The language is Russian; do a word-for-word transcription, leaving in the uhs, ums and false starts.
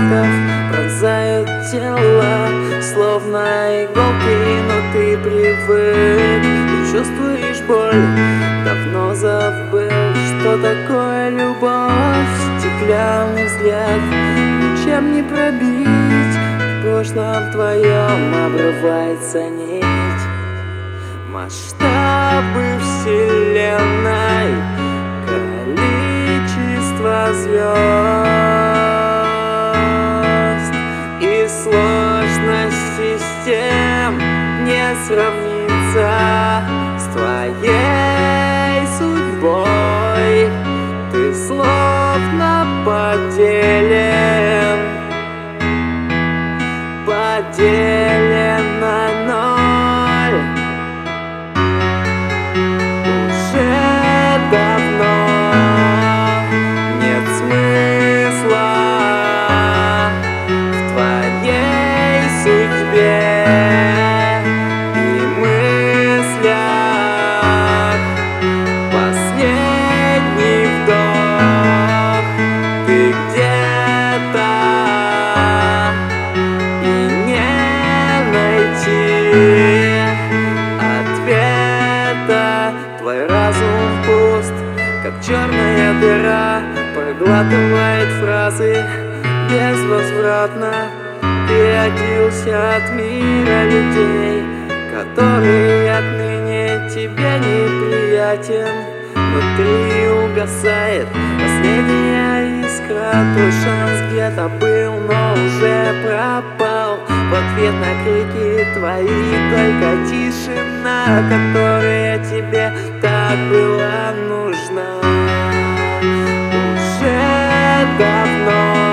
осколков пронзают тело, словно иголки, но ты привык и чувствуешь боль. Давно забыл, что такое любовь. Стеклянный взгляд ничем не пробить. В прошлом твоем обрывается нить. Масштабы вселенной, количество звезд и сложность систем не сравнится с твоей судьбой. Ты словно поделен, поделен на ноль. Уже давно нет смысла в твоей судьбе и мыслях. Последний вдох, ты где-то и не найти ответа. Твой разум пуст, как черная дыра, проглатывает фразы безвозвратно. Ты отделился от мира людей, который отныне тебе неприятен. Внутри угасает последняя искра. Твой шанс где-то был, но уже пропал. В ответ на крики твои только тишина, которая тебе так была нужна. Уже давно